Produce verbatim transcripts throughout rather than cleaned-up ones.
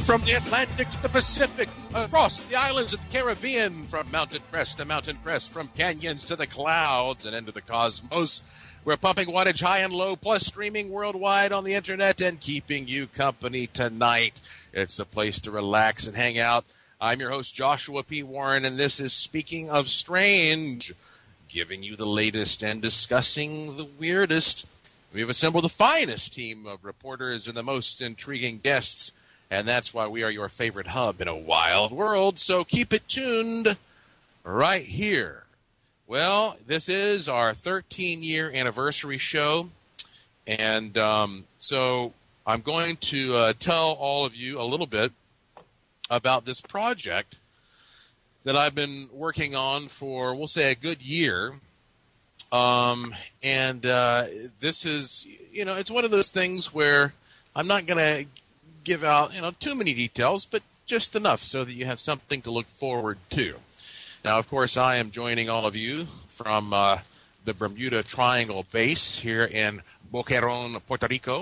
From the Atlantic to the Pacific, across the islands of the Caribbean, from mountain crest to mountain crest, from canyons to the clouds and into the cosmos, we're pumping wattage high and low, plus streaming worldwide on the internet and keeping you company tonight. It's a place to relax and hang out. I'm your host, Joshua P. Warren, and this is Speaking of Strange, giving you the latest and discussing the weirdest. We've assembled the finest team of reporters and the most intriguing guests, and that's why we are your favorite hub in a wild world, so keep it tuned right here. Well, this is our thirteen-year anniversary show, and um, so I'm going to uh, tell all of you a little bit about this project that I've been working on for, we'll say, a good year. Um, and uh, this is, you know, it's one of those things where I'm not going to give out, you know, too many details, but just enough so that you have something to look forward to. Now, of course, I am joining all of you from uh, the Bermuda Triangle base here in Boquerón, Puerto Rico.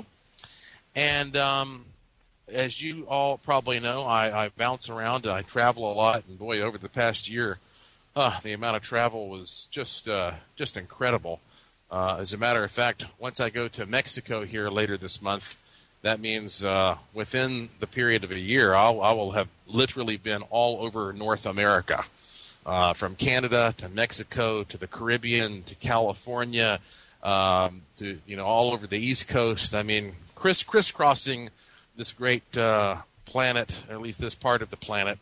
And um, as you all probably know, I, I bounce around and I travel a lot. And boy, over the past year, uh, the amount of travel was just uh, just incredible. Uh, as a matter of fact, once I go to Mexico here later this month, that means uh, within the period of a year, I'll, I will have literally been all over North America, uh, from Canada to Mexico to the Caribbean to California, um, to you know all over the East Coast. I mean, criss crisscrossing this great uh, planet, or at least this part of the planet.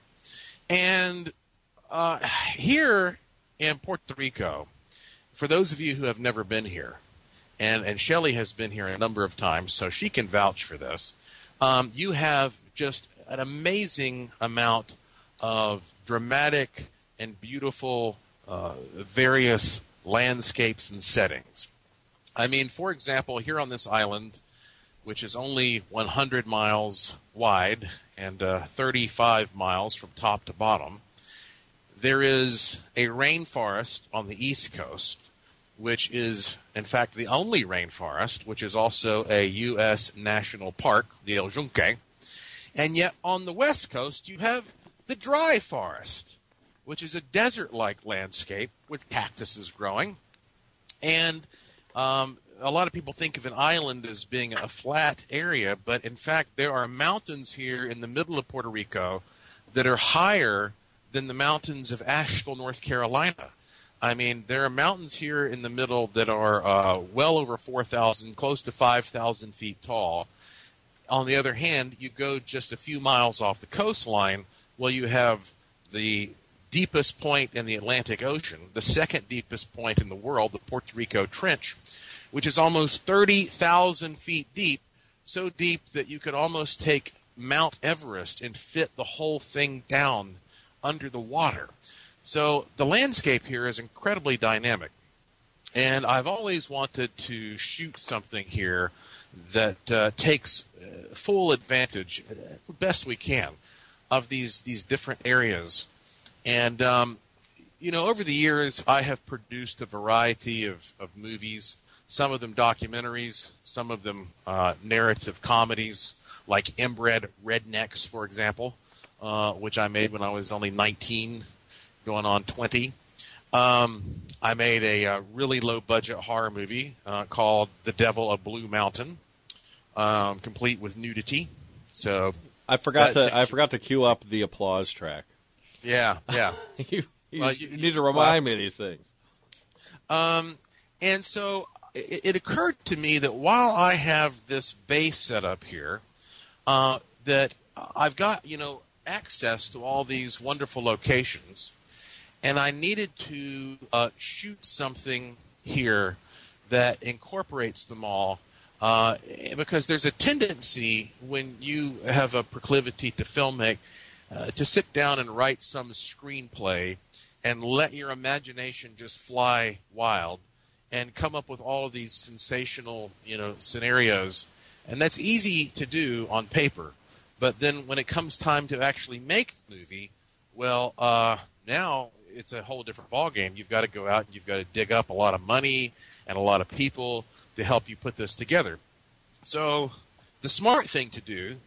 And uh, here in Puerto Rico, for those of you who have never been here, and, and Shelley has been here a number of times, so she can vouch for this, um, you have just an amazing amount of dramatic and beautiful uh, various landscapes and settings. I mean, for example, here on this island, which is only one hundred miles wide and uh, thirty-five miles from top to bottom, there is a rainforest on the East Coast, which is, in fact, the only rainforest, which is also a U S national park, the El Yunque. And yet on the West Coast, you have the dry forest, which is a desert-like landscape with cactuses growing. And um, a lot of people think of an island as being a flat area, but in fact, there are mountains here in the middle of Puerto Rico that are higher than the mountains of Asheville, North Carolina. I mean, there are mountains here in the middle that are uh, well over four thousand, close to five thousand feet tall. On the other hand, you go just a few miles off the coastline, well, you have the deepest point in the Atlantic Ocean, the second deepest point in the world, the Puerto Rico Trench, which is almost thirty thousand feet deep, so deep that you could almost take Mount Everest and fit the whole thing down under the water. So the landscape here is incredibly dynamic. And I've always wanted to shoot something here that uh, takes uh, full advantage, uh, best we can, of these, these different areas. And, um, you know, over the years, I have produced a variety of, of movies, some of them documentaries, some of them uh, narrative comedies, like Inbred Rednecks, for example, uh, which I made when I was only nineteen, going on twenty. Um, I made a, a really low-budget horror movie uh, called The Devil of Blue Mountain, um, complete with nudity. So I forgot that, to I forgot to cue up the applause track. Yeah, yeah. you, you, well, you you, need to remind well, me of these things. Um, and so it, it occurred to me that while I have this base set up here, uh, that I've got, you know, access to all these wonderful locations, and I needed to uh, shoot something here that incorporates them all, uh, because there's a tendency when you have a proclivity to filmmake uh, to sit down and write some screenplay and let your imagination just fly wild and come up with all of these sensational, you know, scenarios. And that's easy to do on paper. But then when it comes time to actually make the movie, well, uh, now it's a whole different ballgame. You've got to go out and you've got to dig up a lot of money and a lot of people to help you put this together. So the smart thing to do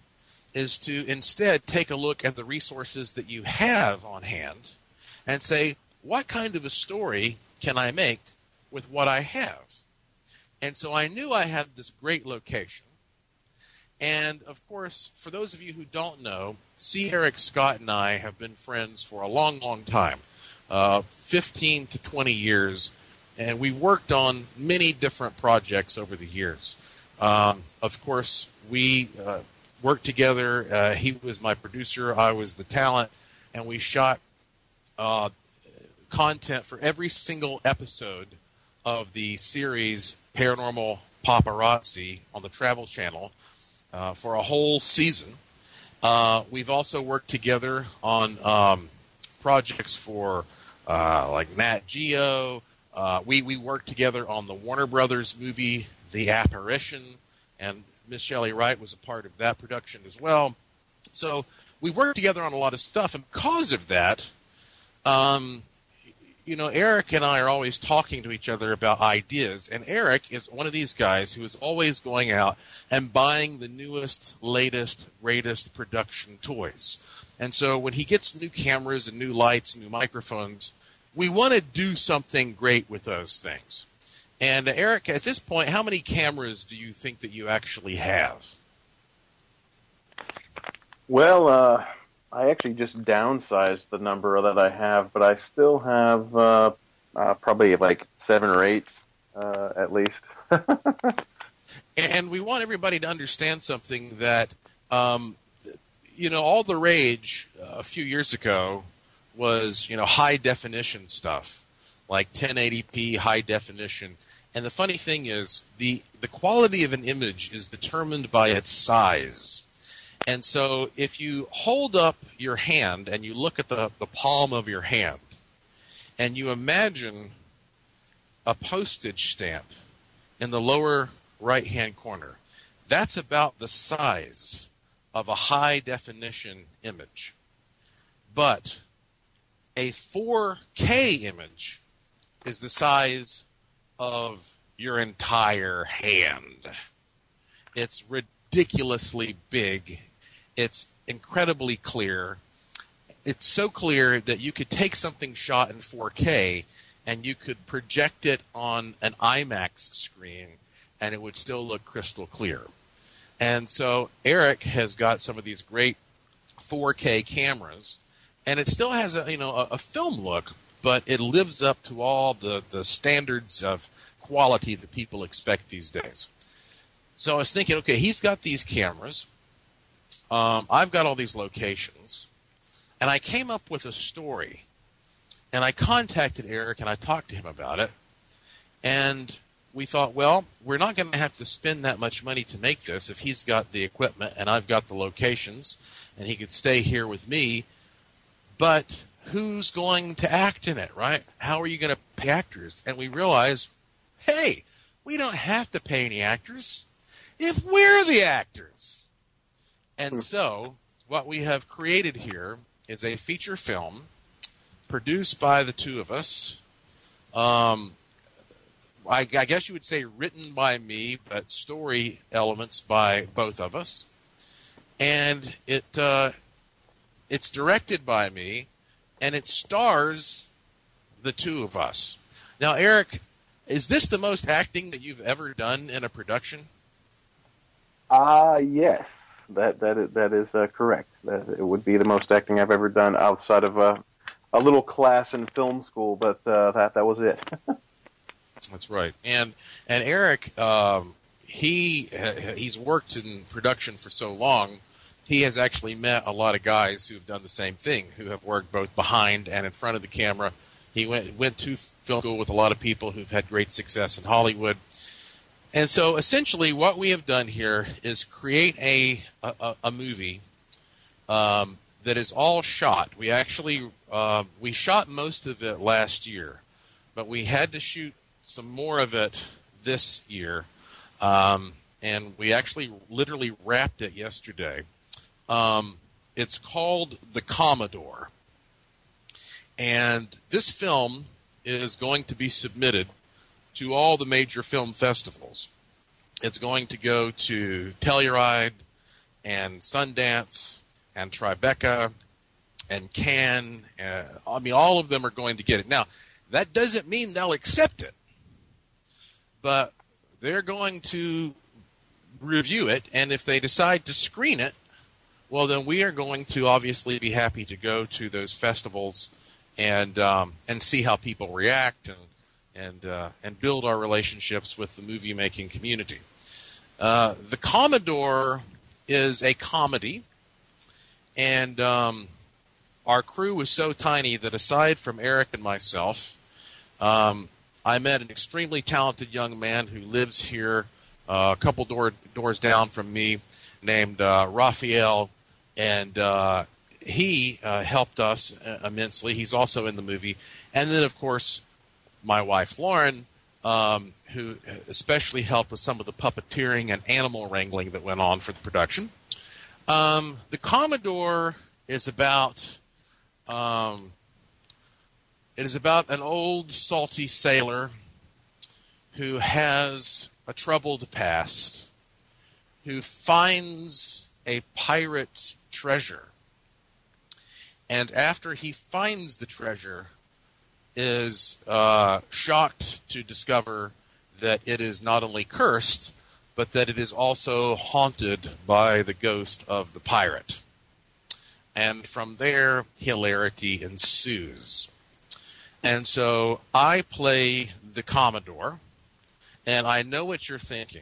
is to instead take a look at the resources that you have on hand and say, what kind of a story can I make with what I have? And so I knew I had this great location. And, of course, for those of you who don't know, C. Eric Scott and I have been friends for a long, long time, uh, fifteen to twenty years, and we worked on many different projects over the years. Um, of course, we uh, worked together. Uh, he was my producer. I was the talent. And we shot uh, content for every single episode of the series Paranormal Paparazzi on the Travel Channel uh, for a whole season. Uh, we've also worked together on um, projects for uh, like Nat Geo. Uh, we, we worked together on the Warner Brothers movie, The Apparition, and Miss Shelley Wright was a part of that production as well. So we worked together on a lot of stuff, and because of that, um, you know, Eric and I are always talking to each other about ideas, and Eric is one of these guys who is always going out and buying the newest, latest, greatest production toys. And so when he gets new cameras and new lights, new microphones, we want to do something great with those things. And uh, Eric, at this point, how many cameras do you think that you actually have? Well, uh, I actually just downsized the number that I have, but I still have uh, uh, probably like seven or eight uh, at least. And we want everybody to understand something that, um, you know, all the rage uh, a few years ago was, you know, high definition stuff, like ten eighty p high definition. And the funny thing is, the, the quality of an image is determined by its size. And so if you hold up your hand and you look at the, the palm of your hand and you imagine a postage stamp in the lower right-hand corner, that's about the size of a high-definition image. But a four K image is the size of your entire hand. It's ridiculously big. It's incredibly clear. It's so clear that you could take something shot in four K and you could project it on an IMAX screen and it would still look crystal clear. And so Eric has got some of these great four K cameras, and it still has a you know a, a film look, but it lives up to all the, the standards of quality that people expect these days. So I was thinking, okay, he's got these cameras. Um, I've got all these locations. And I came up with a story. And I contacted Eric and I talked to him about it. And we thought, well, we're not going to have to spend that much money to make this if he's got the equipment and I've got the locations and he could stay here with me. But who's going to act in it, right? How are you going to pay actors? And we realized, hey, we don't have to pay any actors if we're the actors. And so what we have created here is a feature film produced by the two of us. Um, I, I guess you would say written by me, but story elements by both of us. And it uh, it's directed by me, and it stars the two of us. Now, Eric, is this the most acting that you've ever done in a production? Uh, yes, that that is, that is uh, correct. That, it would be the most acting I've ever done outside of a, a little class in film school, but uh, that that was it. That's right. And and Eric, um, he he's worked in production for so long, he has actually met a lot of guys who have done the same thing, who have worked both behind and in front of the camera. He went went to film school with a lot of people who've had great success in Hollywood. And so essentially what we have done here is create a a, a movie um, that is all shot. We actually uh, we shot most of it last year, but we had to shoot some more of it this year, um, and we actually literally wrapped it yesterday. Um, it's called The Commodore, and this film is going to be submitted to all the major film festivals. It's going to go to Telluride and Sundance and Tribeca and Cannes. Uh, I mean, all of them are going to get it. Now, that doesn't mean they'll accept it, but they're going to review it, and if they decide to screen it, well, then we are going to obviously be happy to go to those festivals and um, and see how people react and and uh, and build our relationships with the movie making community. Uh, the Commodore is a comedy, and um, our crew was so tiny that aside from Eric and myself, um, I met an extremely talented young man who lives here uh, a couple door, doors down from me, named uh, Raphael. And uh, he uh, helped us immensely. He's also in the movie. And then, of course, my wife, Lauren, um, who especially helped with some of the puppeteering and animal wrangling that went on for the production. Um, the Commodore is about um, it is about an old salty sailor who has a troubled past, who finds a pirate's treasure, and after he finds the treasure, is uh, shocked to discover that it is not only cursed, but that it is also haunted by the ghost of the pirate. And from there, hilarity ensues. And so I play the Commodore, and I know what you're thinking.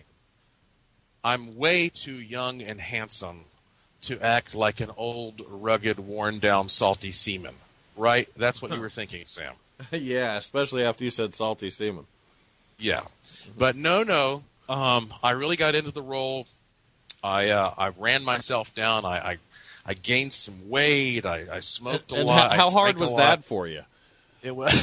I'm way too young and handsome to act like an old, rugged, worn-down, salty seaman, right? That's what you were thinking, Sam. Yeah, especially after you said salty seaman. Yeah. But no, no. Um, I really got into the role. I uh, I ran myself down. I I, I gained some weight. I, I smoked a and lot. How, how I hard was a that lot. for you? It was.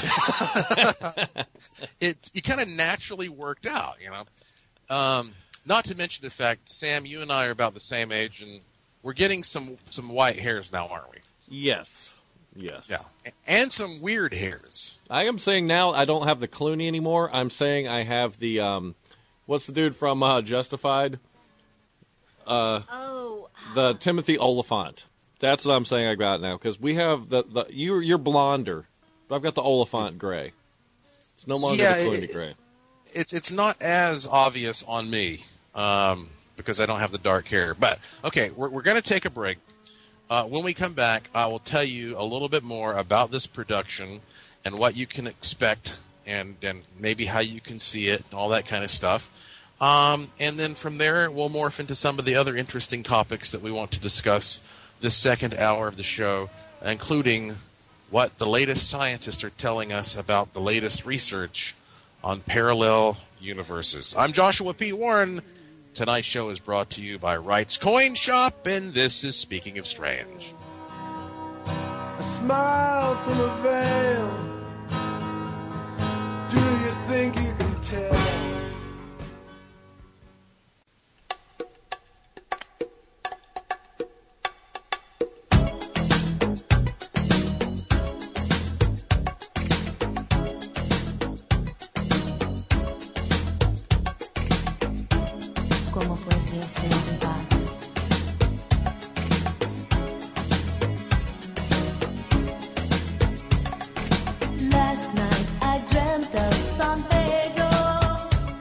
it it kind of naturally worked out, you know. Um, not to mention the fact, Sam, you and I are about the same age, and we're getting some some white hairs now, aren't we? Yes. Yes. Yeah, and some weird hairs. I am saying now I don't have the Clooney anymore. I'm saying I have the, um, what's the dude from uh, Justified? Uh, oh. The Timothy Oliphant. That's what I'm saying I got now, because we have the, the you're, you're blonder, but I've got the Oliphant gray. It's no longer Yeah, the Clooney it, gray. It's, it's not as obvious on me um, because I don't have the dark hair. But, okay, we're, we're going to take a break. Uh, when we come back, I will tell you a little bit more about this production and what you can expect and, and maybe how you can see it and all that kind of stuff. Um, and then from there, we'll morph into some of the other interesting topics that we want to discuss this second hour of the show, including what the latest scientists are telling us about the latest research on parallel universes. I'm Joshua P. Warren. Tonight's show is brought to you by Wright's Coin Shop, and this is Speaking of Strange. A smile from a veil. Do you think you can tell? ¿Cómo fue que se va? Last night I dreamt of San Pedro.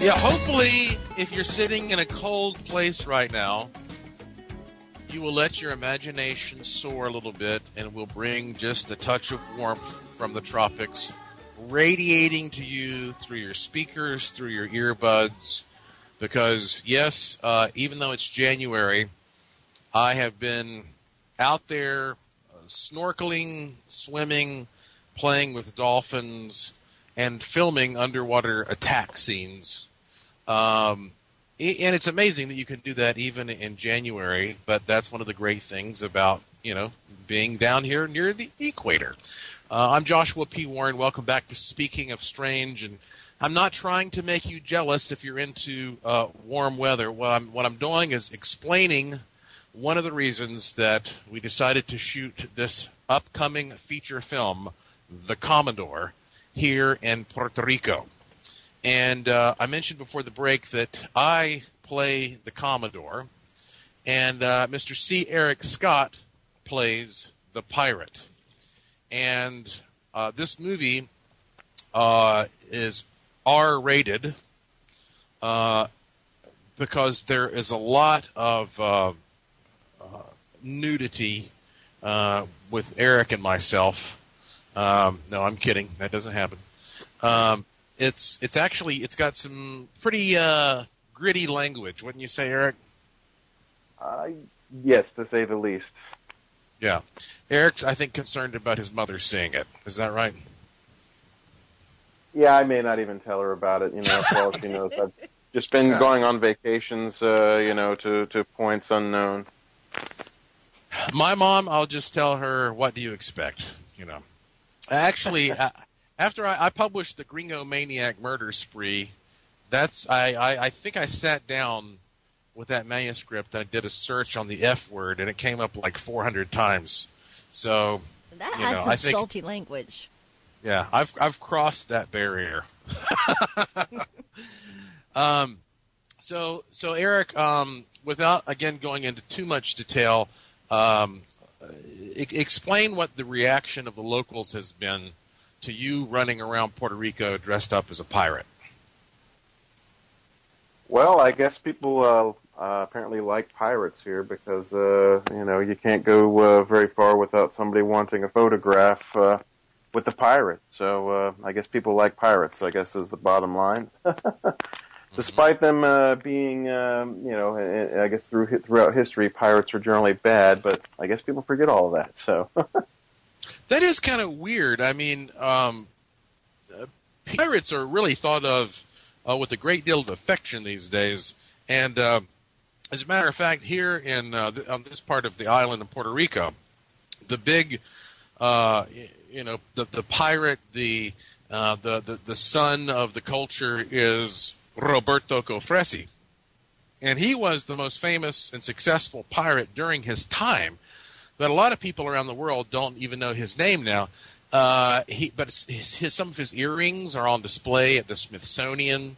Yeah, hopefully, if you're sitting in a cold place right now, you will let your imagination soar a little bit and will bring just a touch of warmth from the tropics, radiating to you through your speakers, through your earbuds. Because, yes, uh, even though it's January, I have been out there uh, snorkeling, swimming, playing with dolphins, and filming underwater attack scenes. Um, and it's amazing that you can do that even in January, but that's one of the great things about, you know, being down here near the equator. Uh, I'm Joshua P. Warren. Welcome back to Speaking of Strange, and I'm not trying to make you jealous if you're into uh, warm weather. What I'm, what I'm doing is explaining one of the reasons that we decided to shoot this upcoming feature film, The Commodore, here in Puerto Rico. And uh, I mentioned before the break that I play the Commodore, and uh, Mister C. Eric Scott plays the pirate. And uh, this movie uh, is R-rated uh, because there is a lot of uh, uh, nudity uh, with Eric and myself. Um, no, I'm kidding. That doesn't happen. Um, it's it's actually it's got some pretty uh, gritty language, wouldn't you say, Eric? Uh, yes, to say the least. Yeah, Eric's I think concerned about his mother seeing it. Is that right? Yeah, I may not even tell her about it. You know, for all she knows, I've just been going on vacations. Uh, you know, to to points unknown. My mom, I'll just tell her, what do you expect? You know. Actually, uh, after I, I published the Gringo Maniac Murder Spree, that's I, I, I think I sat down with that manuscript and I did a search on the F word, and it came up like four hundred times. So that you has know, some I think, salty language. Yeah, I've I've crossed that barrier. um, so so Eric, um, without again going into too much detail. Um, Explain what the reaction of the locals has been to you running around Puerto Rico dressed up as a pirate. Well, I guess people uh, uh, apparently like pirates here because, uh, you know, you can't go uh, very far without somebody wanting a photograph uh, with the pirate. So uh, I guess people like pirates, I guess, is the bottom line. Despite them uh, being, um, you know, I guess through throughout history, pirates are generally bad, but I guess people forget all of that. So that is kind of weird. I mean, um, uh, pirates are really thought of uh, with a great deal of affection these days. And uh, as a matter of fact, here in uh, th- on this part of the island of Puerto Rico, the big, uh, you know, the the pirate, the uh, the, the the son of the culture is Roberto Cofresi, and he was the most famous and successful pirate during his time. But a lot of people around the world don't even know his name now. Uh, he, but his, his, some of his earrings are on display at the Smithsonian,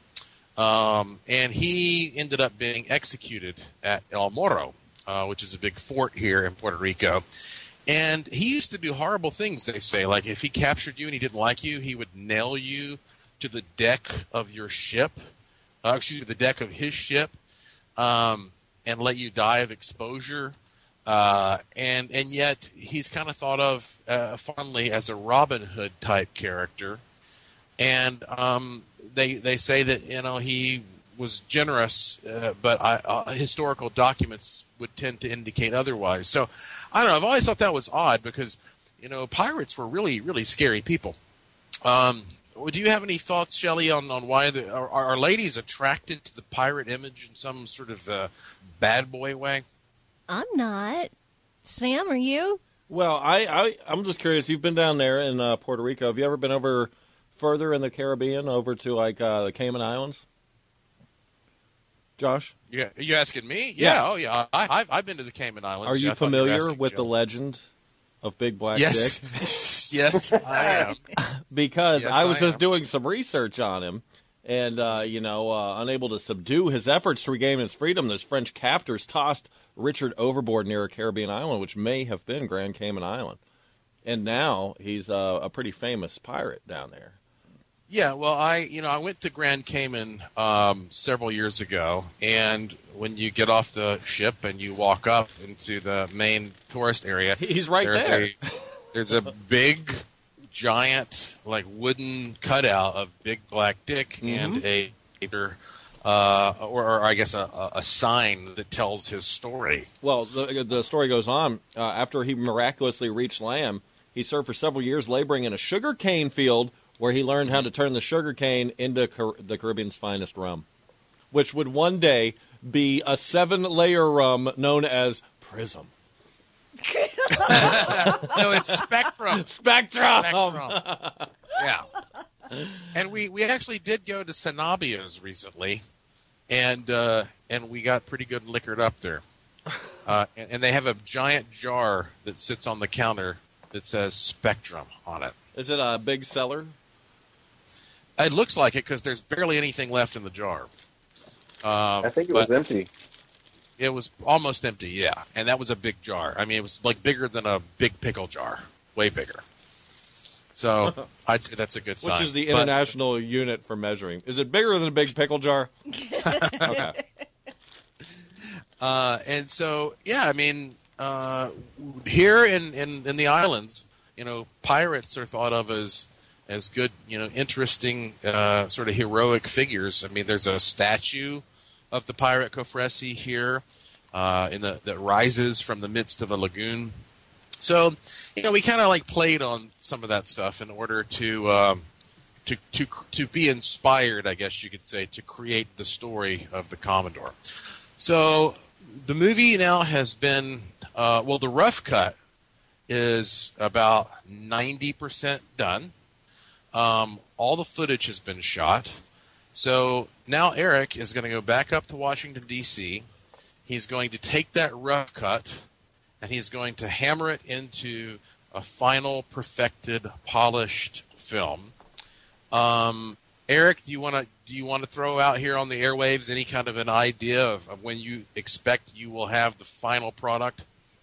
um, and he ended up being executed at El Morro, uh, which is a big fort here in Puerto Rico. And he used to do horrible things, they say. Like if he captured you and he didn't like you, he would nail you to the deck of your ship. Uh, excuse me, the deck of his ship, um, and let you die of exposure. Uh, and and yet he's kind of thought of uh, fondly as a Robin Hood type character. And um, they they say that you know he was generous, uh, but I, uh, historical documents would tend to indicate otherwise. So I don't know. I've always thought that was odd because you know pirates were really really scary people. Um, Do you have any thoughts, Shelley, on, on why the, are, are ladies attracted to the pirate image in some sort of uh, bad boy way? I'm not. Sam, are you? Well, I, I, I'm just curious. You've been down there in uh, Puerto Rico. Have you ever been over further in the Caribbean, over to like uh, the Cayman Islands? Josh? Yeah, are you asking me? Yeah. Yeah, oh yeah. I, I've, I've been to the Cayman Islands. Are you Yeah, I thought you were familiar asking with the Shelley. legend of Big Black Yes. Dick? Yes, I am. Because Yes, I was I just am. doing some research on him, and, uh, you know, uh, unable to subdue his efforts to regain his freedom, those French captors tossed Richard overboard near a Caribbean island, which may have been Grand Cayman Island. And now he's uh, a pretty famous pirate down there. Yeah, well, I you know I went to Grand Cayman um, several years ago, and when you get off the ship and you walk up into the main tourist area, He's right there's there. A, there's a big, giant, like wooden cutout of Big Black Dick and a uh, or, or I guess a, a sign that tells his story. Well, the, the story goes on. Uh, after he miraculously reached land, he served for several years laboring in a sugar cane field where he learned how to turn the sugar cane into Car- the Caribbean's finest rum, which would one day be a seven-layer rum known as Prism. No, it's Spectrum. Spectrum! Spectrum. Yeah. And we, we actually did go to Sanabia's recently, and uh, and we got pretty good liquored up there. Uh, and, and they have a giant jar that sits on the counter that says Spectrum on it. Is it a big seller? It looks like it because there's barely anything left in the jar. Um, I think it was but empty. It was almost empty, yeah. And that was a big jar. I mean, it was like bigger than a big pickle jar. Way bigger. So I'd say that's a good sign. Which is the But- international unit for measuring. Is it bigger than a big pickle jar? Okay. Uh, and so, yeah, I mean, uh, here in, in, in the islands, you know, pirates are thought of as as good, you know, interesting, uh, sort of heroic figures. I mean, there's a statue of the pirate Cofresi here uh, in the that rises from the midst of a lagoon. So, you know, we kind of like played on some of that stuff in order to um, to to to be inspired, I guess you could say, to create the story of the Commodore. So the movie now has been, uh, well, the rough cut is about ninety percent done. Um, all the footage has been shot. So now Eric is going to go back up to Washington, D C He's going to take that rough cut and he's going to hammer it into a final, perfected, polished film. Um, Eric, do you want to do you want to throw out here on the airwaves any kind of an idea of, of when you expect you will have the final product?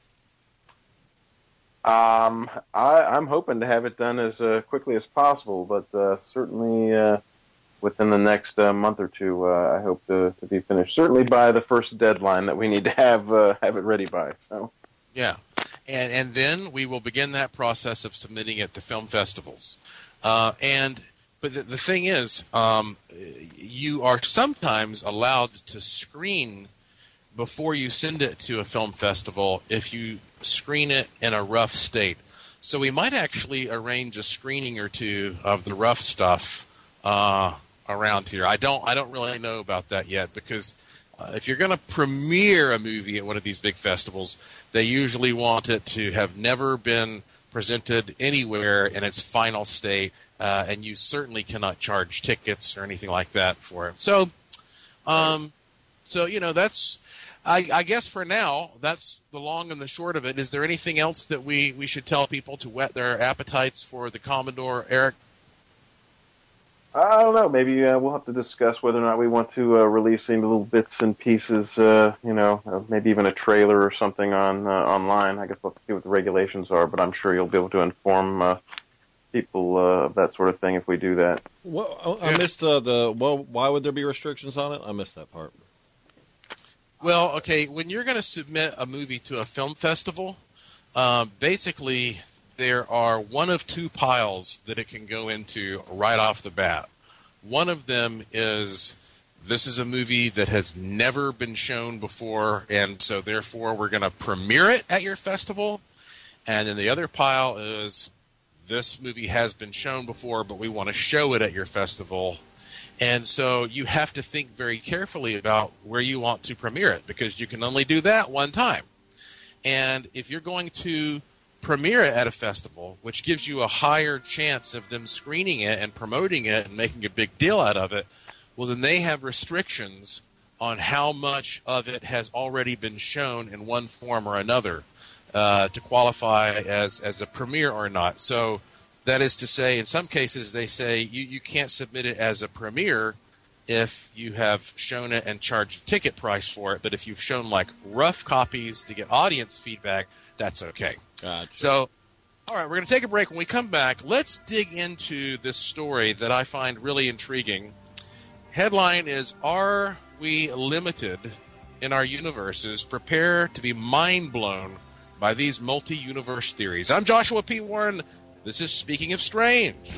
Um, I, I'm hoping to have it done as uh, quickly as possible, but uh, certainly uh, within the next uh, month or two, uh, I hope to, to be finished. Certainly by the first deadline that we need to have uh, have it ready by. So, yeah, and and then we will begin that process of submitting it to film festivals. Uh, and but the, the thing is, um, you are sometimes allowed to screen before you send it to a film festival if you screen it in a rough state. So we might actually arrange a screening or two of the rough stuff uh, around here. I don't I don't really know about that yet because uh, if you're going to premiere a movie at one of these big festivals, they usually want it to have never been presented anywhere in its final state, uh, and you certainly cannot charge tickets or anything like that for it. So, um, so you know that's. I, I guess for now, that's the long and the short of it. Is there anything else that we, we should tell people to whet their appetites for the Commodore, Eric? I don't know. Maybe uh, we'll have to discuss whether or not we want to uh, release any little bits and pieces, uh, you know, uh, maybe even a trailer or something on uh, online. I guess we'll have to see what the regulations are, but I'm sure you'll be able to inform uh, people uh, of that sort of thing if we do that. Well, I missed uh, the, well, why would there be restrictions on it? I missed that part. Well, okay, when you're going to submit a movie to a film festival, um, basically there are one of two piles that it can go into right off the bat. One of them is this is a movie that has never been shown before, and so therefore we're going to premiere it at your festival. And then the other pile is this movie has been shown before, but we want to show it at your festival. And so you have to think very carefully about where you want to premiere it because you can only do that one time. And if you're going to premiere it at a festival, which gives you a higher chance of them screening it and promoting it and making a big deal out of it, well, then they have restrictions on how much of it has already been shown in one form or another uh, to qualify as, as a premiere or not. So that is to say, in some cases, they say you, you can't submit it as a premiere if you have shown it and charged a ticket price for it. But if you've shown like rough copies to get audience feedback, that's okay. Gotcha. So, All right, we're going to take a break. When we come back, let's dig into this story that I find really intriguing. Headline is, Are We Limited in Our Universes? Prepare to be mind blown by these multi-universe theories. I'm Joshua P. Warren. This is Speaking of Strange.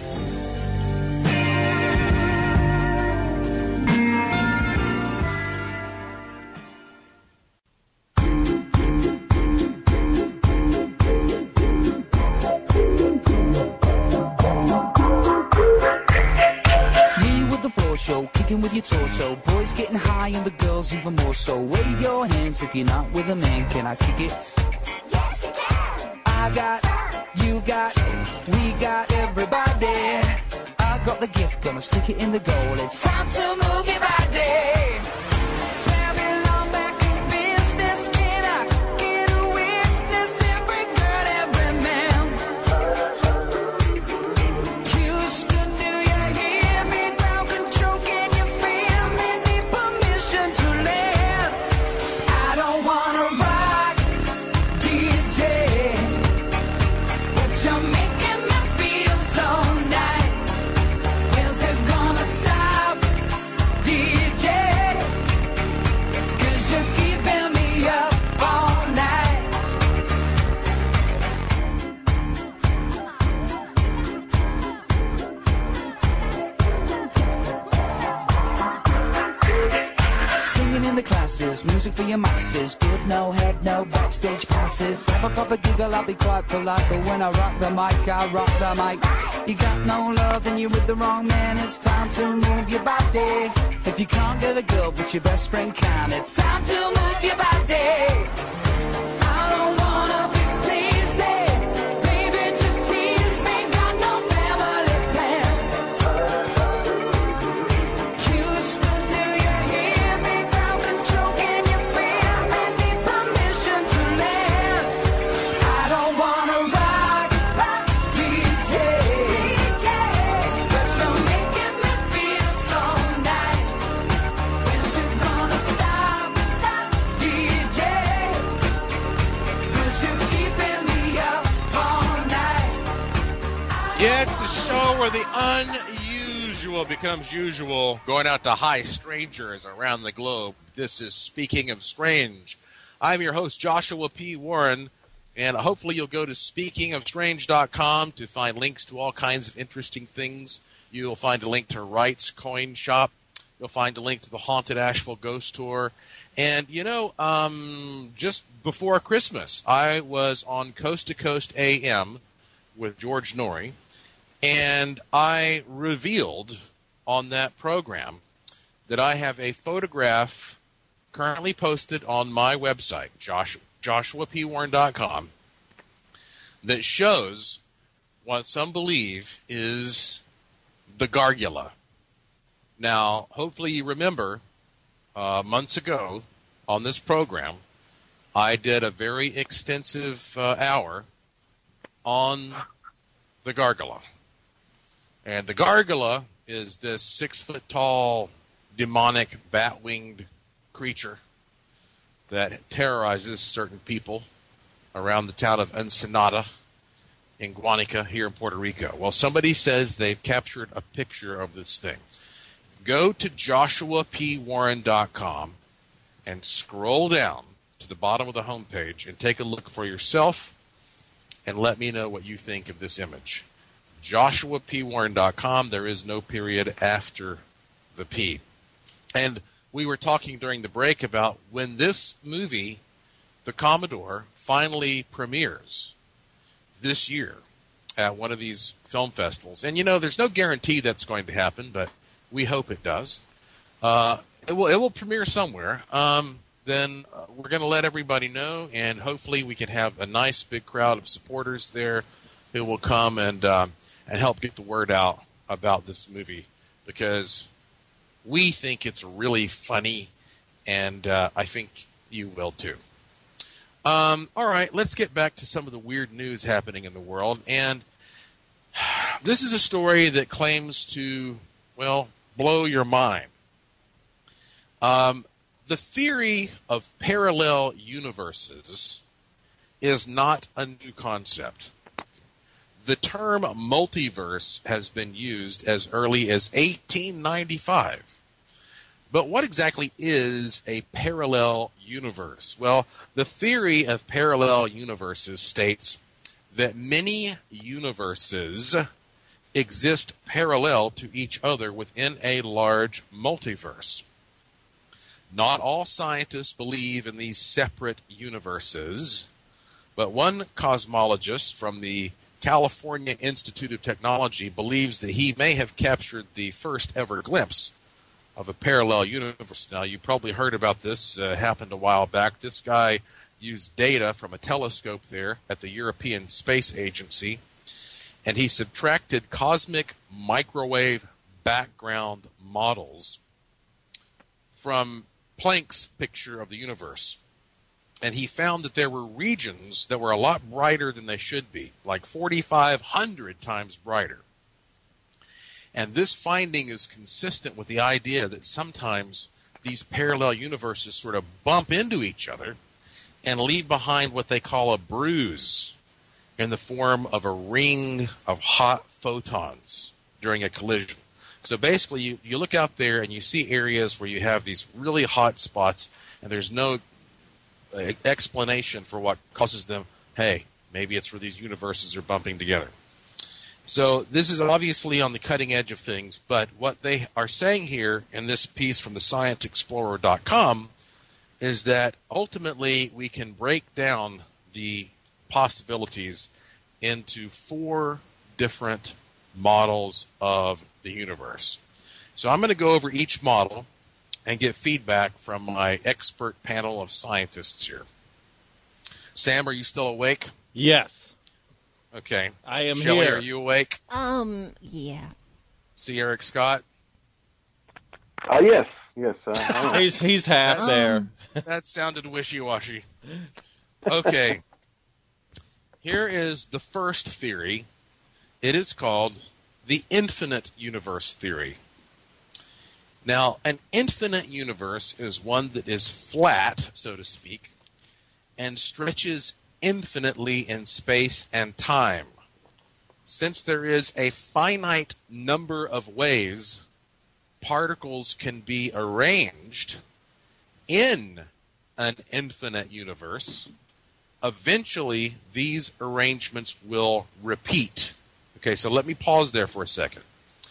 Show, kicking with your torso. Boys getting high and the girls even more so. Wave your hands if you're not with a man. Can I kick it? Yes, you can. I got, you got, we got everybody. I got the gift, gonna stick it in the goal. It's time to move your body. Babylon back in business. Can I get a witness? Every girl, every man. Houston, do you hear me? Ground control, can you feel me? Need permission to live. I don't wanna rock, D J, but you're making me feel so nice. When's it gonna stop, D J? 'Cause you're keeping me up all night. Singing in the classes, music for your masses. Give no head, no backstage passes. Have a proper giggle, I'll be quite polite. But when I rock the mic, I rock the mic. You got no love and you're with the wrong man. It's time to move your body. If you can't get a girl, but your best friend can. It's time to move your body. I don't wanna be sleazy. Baby, just tease me. Got no family plan. Houston, do you hear me? Ground control, can you feel me? Need permission to land. I don't wanna rock, rock, D J, but you're making me feel so nice. When's it gonna stop, stop, D J? 'Cause you're keeping me up all night. Yeah, it's the show where the unusual becomes usual, going out to high strangers around the globe. This is Speaking of Strange. I'm your host, Joshua P. Warren, and hopefully you'll go to speaking of strange dot com to find links to all kinds of interesting things. You'll find a link to Wright's Coin Shop. You'll find a link to the Haunted Asheville Ghost Tour. And, you know, um, just before Christmas, I was on Coast to Coast A M with George Norrie, and I revealed on that program that I have a photograph currently posted on my website, Joshua, joshua p warren dot com, that shows what some believe is the Gargula. Now, hopefully you remember, uh, months ago on this program, I did a very extensive uh, hour on the Gargula. And the Gargula is this six-foot-tall, demonic, bat-winged creature that terrorizes certain people around the town of Ensenada in Guanica here in Puerto Rico. Well, somebody says they've captured a picture of this thing. Go to joshua p warren dot com and scroll down to the bottom of the homepage and take a look for yourself and let me know what you think of this image. joshua p warren dot com. There is no period after the P. And we were talking during the break about when this movie, The Commodore, finally premieres this year at one of these film festivals. And, you know, there's no guarantee that's going to happen, but we hope it does. Uh, it will it will premiere somewhere. Um, then uh, we're going to let everybody know, and hopefully we can have a nice big crowd of supporters there who will come and um, and help get the word out about this movie, because we think it's really funny, and uh, I think you will too. Um, all right, let's get back to some of the weird news happening in the world. And this is a story that claims to, well, blow your mind. Um, the theory of parallel universes is not a new concept. The term multiverse has been used as early as eighteen ninety-five. But what exactly is a parallel universe? Well, the theory of parallel universes states that many universes exist parallel to each other within a large multiverse. Not all scientists believe in these separate universes, but one cosmologist from the California Institute of Technology believes that he may have captured the first ever glimpse of a parallel universe. Now, you probably heard about this. Uh, happened a while back. This guy used data from a telescope there at the European Space Agency, and he subtracted cosmic microwave background models from Planck's picture of the universe. And he found that there were regions that were a lot brighter than they should be, like forty-five hundred times brighter. And this finding is consistent with the idea that sometimes these parallel universes sort of bump into each other and leave behind what they call a bruise in the form of a ring of hot photons during a collision. So basically, you, you look out there and you see areas where you have these really hot spots, and there's no explanation for what causes them. Hey, maybe it's where these universes are bumping together. So this is obviously on the cutting edge of things, but what they are saying here in this piece from the science explorer dot com is that ultimately we can break down the possibilities into four different models of the universe. So I'm going to go over each model and get feedback from my expert panel of scientists here. Sam, are you still awake? Yes. Okay. I am Shelley, here. are you awake? Um, yeah. See Eric Scott? Uh, yes, yes. Uh, I am. He's he's half there. That sounded wishy-washy. Okay. Here is the first theory. It is called the infinite universe theory. Now, an infinite universe is one that is flat, so to speak, and stretches infinitely in space and time. Since there is a finite number of ways particles can be arranged in an infinite universe, eventually these arrangements will repeat. Okay, so let me pause there for a second.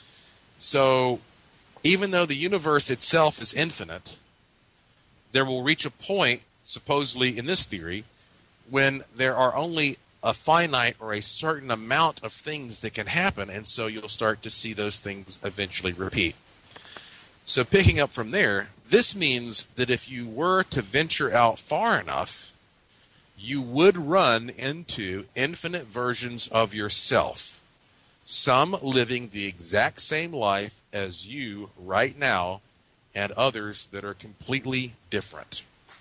So, even though the universe itself is infinite, there will reach a point, supposedly in this theory, when there are only a finite or a certain amount of things that can happen, and so you'll start to see those things eventually repeat. So picking up from there, this means that if you were to venture out far enough, you would run into infinite versions of yourself, some living the exact same life as you right now, and others that are completely different.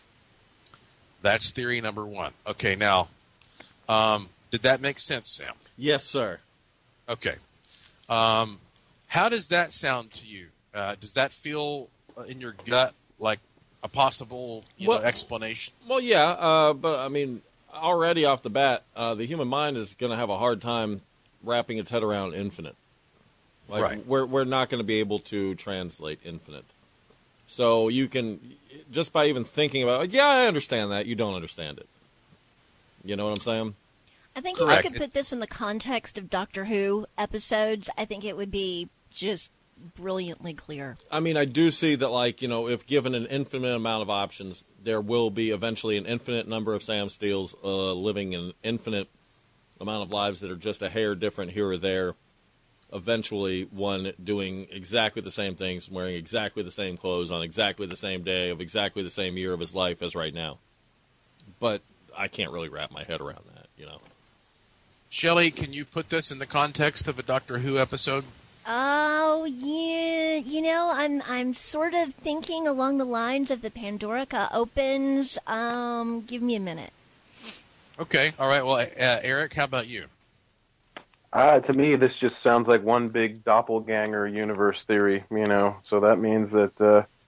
That's theory number one. Okay, now, um, did that make sense, Sam? Yes, sir. Okay. Um, how does that sound to you? Uh, does that feel uh, in your gut like a possible you Well- know, explanation? Well, yeah, uh, but I mean, already off the bat, uh, the human mind is going to have a hard time wrapping its head around infinite. Like, Right. We're we're not going to be able to translate infinite. So you can, just by even thinking about it, yeah, I understand that. You don't understand it. You know what I'm saying? I think Correct. if I could put this in the context of Doctor Who episodes, I think it would be just brilliantly clear. I mean, I do see that, like, you know, if given an infinite amount of options, there will be eventually an infinite number of Sam Steels uh, living an infinite amount of lives that are just a hair different here or there. Eventually, one doing exactly the same things, wearing exactly the same clothes on exactly the same day of exactly the same year of his life as right now. But I can't really wrap my head around that, you know. Shelley, can you put this in the context of a Doctor Who episode? Oh yeah, you know, I'm I'm sort of thinking along the lines of the Pandorica opens. Um, give me a minute. Okay, all right. Well, uh, Eric, how about you? Uh, to me, this just sounds like one big doppelganger universe theory, you know. So that means that uh,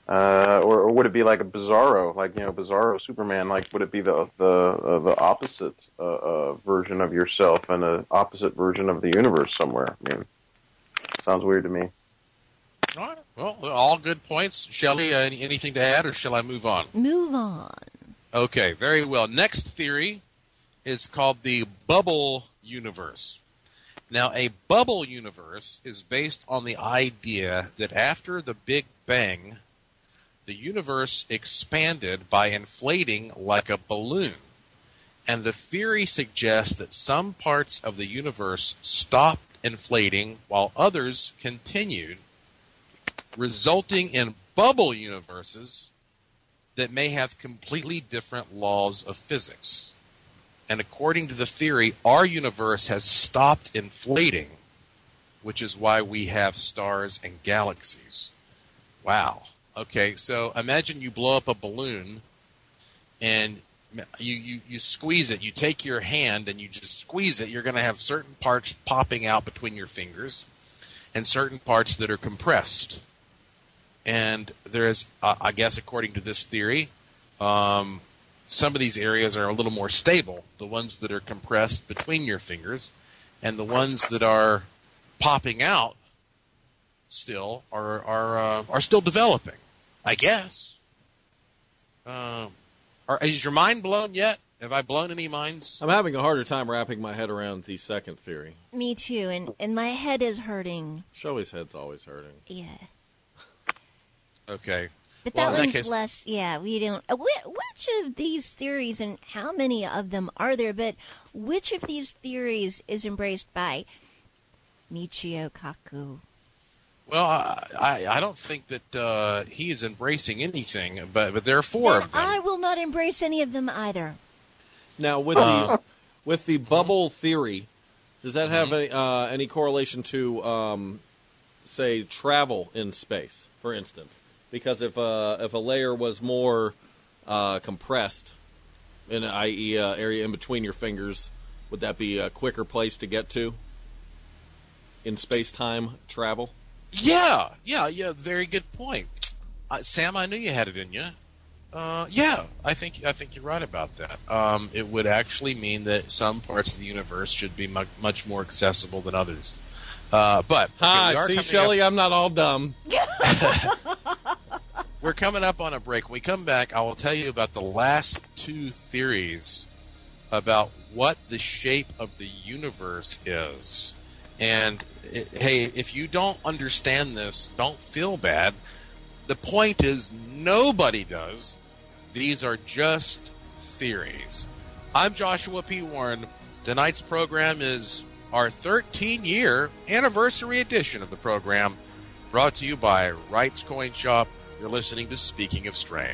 Uh, or, or would it be like a Bizarro, like you know, Bizarro Superman? Like, would it be the the uh, the opposite uh, uh, version of yourself and an opposite version of the universe somewhere? I mean, sounds weird to me. All right. Well, all good points. Shelley, uh, any, anything to add, or shall I move on? Move on. Okay, very well. Next theory is called the bubble universe. Now, a bubble universe is based on the idea that after the Big Bang, the universe expanded by inflating like a balloon. And the theory suggests that some parts of the universe stopped inflating while others continued, resulting in bubble universes that may have completely different laws of physics. And according to the theory, our universe has stopped inflating, which is why we have stars and galaxies. Wow. Okay, so imagine you blow up a balloon and you, you, you squeeze it. You take your hand and you just squeeze it. You're going to have certain parts popping out between your fingers and certain parts that are compressed. And there is, uh, I guess, according to this theory, um, some of these areas are a little more stable, the ones that are compressed between your fingers, and the ones that are popping out still are are uh, are still developing, I guess. Um, are, is your mind blown yet? Have I blown any minds? I'm having a harder time wrapping my head around the second theory. Me too, and, and my head is hurting. Shelley's head's always hurting. Yeah. Okay. But Well, that in that one's case- less, yeah, we don't. Uh, whi- which of these theories, and how many of them are there, but which of these theories is embraced by Michio Kaku? Well, I, I I don't think that uh, he is embracing anything, but but there are four Then of them. I will not embrace any of them either. Now, with the with the bubble theory, does that have any, uh, any correlation to, um, say, travel in space, for instance? Because if uh, if a layer was more uh, compressed, in that is, uh, area in between your fingers, would that be a quicker place to get to in space-time travel? Yeah, yeah, yeah. Very good point, uh, Sam. I knew you had it in you. Uh, yeah, I think I think you're right about that. Um, it would actually mean that some parts of the universe should be mu- much more accessible than others. Uh, but okay, we Hi, are see, coming Shelley, up- I'm not all dumb. We're coming up on a break. When we come back, I will tell you about the last two theories about what the shape of the universe is. And, it, hey, if you don't understand this, don't feel bad. The point is, nobody does. These are just theories. I'm Joshua P. Warren. Tonight's program is our thirteen-year anniversary edition of the program, brought to you by Wright's Coin Shop. You're listening to Speaking of Strange.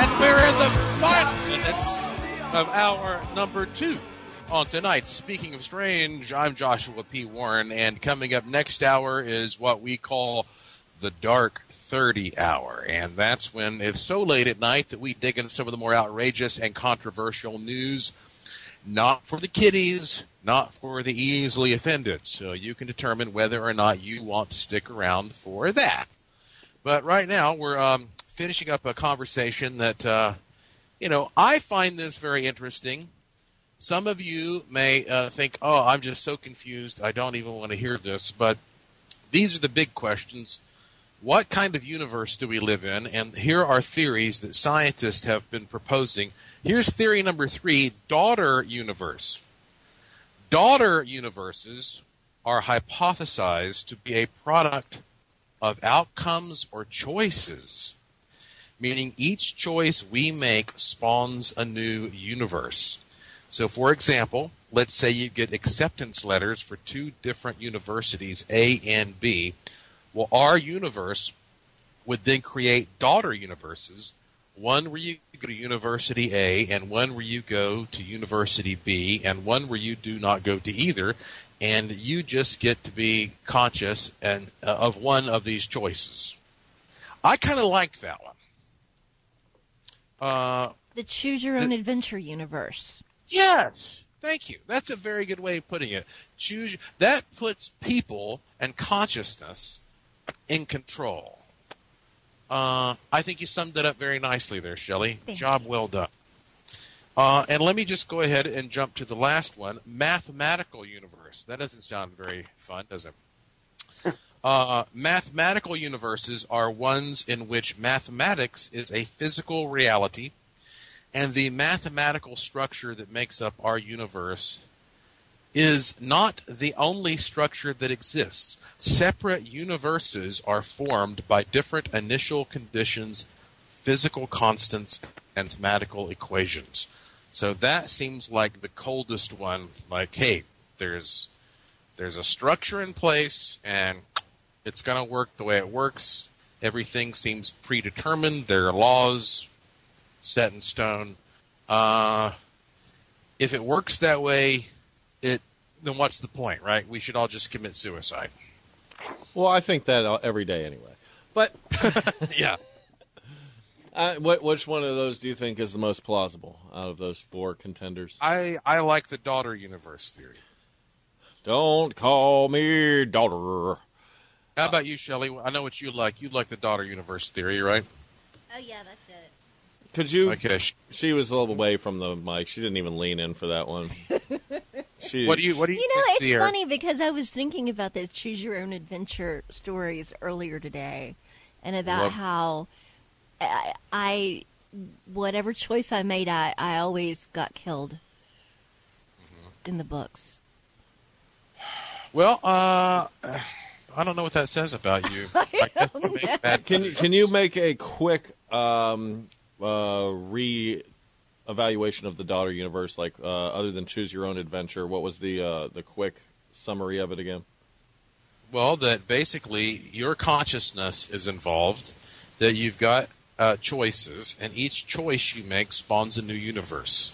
And we're in the final minutes of hour number two on tonight. Speaking of strange, I'm Joshua P. Warren, and coming up next hour is what we call the Dark thirty Hour. And that's when it's so late at night that we dig into some of the more outrageous and controversial news. Not for the kiddies, not for the easily offended. So you can determine whether or not you want to stick around for that. But right now, we're um, finishing up a conversation that, uh, you know, I find this very interesting. Some of you may uh, think, oh, I'm just so confused, I don't even want to hear this. But these are the big questions. What kind of universe do we live in? And here are theories that scientists have been proposing. Here's theory number three, daughter universe. Daughter universes are hypothesized to be a product of outcomes or choices, meaning each choice we make spawns a new universe. So, for example, let's say you get acceptance letters for two different universities, A and B. Well, our universe would then create daughter universes, one where you go to University A and one where you go to University B and one where you do not go to either, and you just get to be conscious and uh, of one of these choices. I kind of like that one. Uh, The Choose Your Own Adventure universe. Yes. Thank you. That's a very good way of putting it. Choose that puts people and consciousness in control. Uh, I think you summed it up very nicely there, Shelley. Thank Job you. well done. Uh, and let me just go ahead and jump to the last one, mathematical universe. That doesn't sound very fun, does it? uh, mathematical universes are ones in which mathematics is a physical reality, and the mathematical structure that makes up our universe is not the only structure that exists. Separate universes are formed by different initial conditions, physical constants, and mathematical equations. So that seems like the coldest one. Like, hey, there's there's a structure in place, and it's going to work the way it works. Everything seems predetermined. There are laws set in stone. Uh, if it works that way, it then what's the point, right? We should all just commit suicide. Well, I think that every day anyway. But yeah. Uh, what, which one of those do you think is the most plausible out of those four contenders? I, I like the daughter universe theory. Don't call me daughter. How about you, Shelley? I know what you like. You like the daughter universe theory, right? Oh, yeah, that's it. Could you? Okay. She was a little away from the mic. She didn't even lean in for that one. She, What do you? What do you? You know, think it's the- funny because I was thinking about the Choose Your Own Adventure stories earlier today, and about Love- how I, I, whatever choice I made, I, I always got killed Mm-hmm. in the books. Well, uh, I don't know what that says about you. I guess don't you make know. bad Can you, decisions. can you make a quick um, uh, re-evaluation of the daughter universe? Like, uh, other than Choose Your Own Adventure, what was the uh, the quick summary of it again? Well, that basically your consciousness is involved, that you've got uh, choices, and each choice you make spawns a new universe.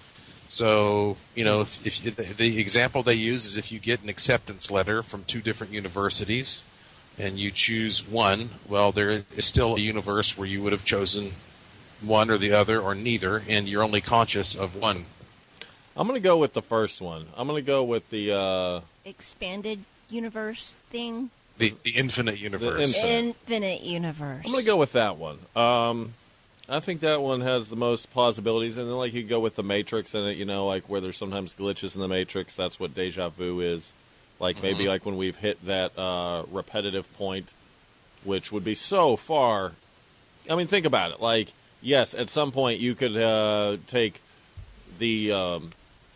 So, you know, if, if the example they use is if you get an acceptance letter from two different universities and you choose one, well, there is still a universe where you would have chosen one or the other or neither, and you're only conscious of one. I'm going to go with the first one. I'm going to go with the... Uh, Expanded universe thing? The, the infinite universe. infinite. Infinite universe. I'm going to go with that one. Um, I think that one has the most plausibilities, and then like you go with the Matrix, and you know, like where there's sometimes glitches in the Matrix. That's what deja vu is. Like maybe like when we've hit that uh, repetitive point, which would be so far. I mean, think about it. Like, yes, at some point you could uh, take the, um,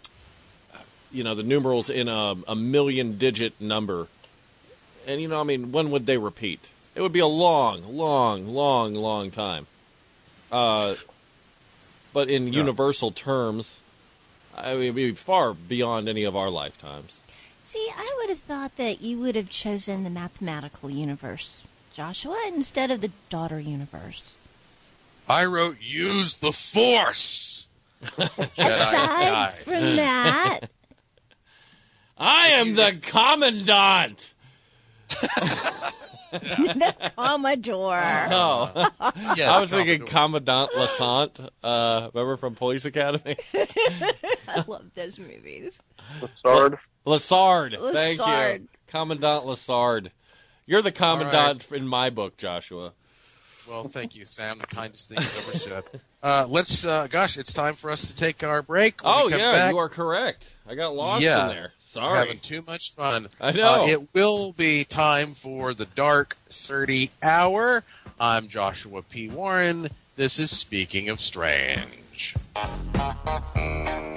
you know, the numerals in a, a million-digit number, and you know, I mean, when would they repeat? It would be a long, long, long, long time. Uh, but in Yeah. universal terms, I mean, it'd be far beyond any of our lifetimes. See, I would have thought that you would have chosen the mathematical universe, Joshua, instead of the daughter universe. I wrote use the Force. Aside from that, I am the Commandant. the Commodore. Oh, Yeah, I was thinking Commodore. Commandant Lassant. Uh, remember from Police Academy? I love those movies. Sword. Lassard. Thank Lassard. you. Commandant Lassard. You're the Commandant in my book, Joshua. Well, thank you, Sam. The kindest thing you've ever said. Uh, let's, uh, gosh, it's time for us to take our break. When Oh, we come yeah, back, you are correct. I got lost Yeah. in there. we're Sorry. having too much fun. I know. Uh, it will be time for the Dark thirty Hour. I'm Joshua P. Warren. This is Speaking of Strange.